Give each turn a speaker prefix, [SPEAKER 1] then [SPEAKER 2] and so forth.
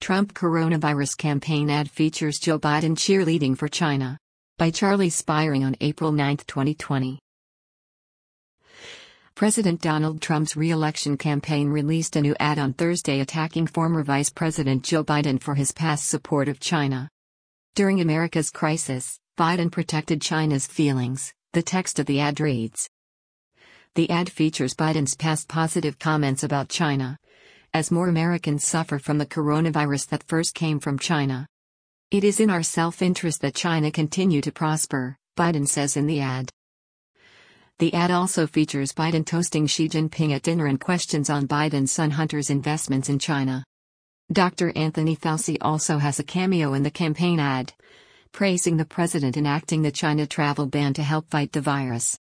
[SPEAKER 1] Trump coronavirus campaign ad features Joe Biden cheerleading for China. By Charlie Spiring on April 9, 2020. President Donald Trump's re-election campaign released a new ad on Thursday attacking former Vice President Joe Biden for his past support of China. During America's crisis, Biden protected China's feelings, the text of the ad reads. The ad features Biden's past positive comments about China. As more Americans suffer from the coronavirus that first came from China. It is in our self-interest that China continue to prosper, Biden says in the ad. The ad also features Biden toasting Xi Jinping at dinner and questions on Biden's son Hunter's investments in China. Dr. Anthony Fauci also has a cameo in the campaign ad, praising the president enacting the China travel ban to help fight the virus.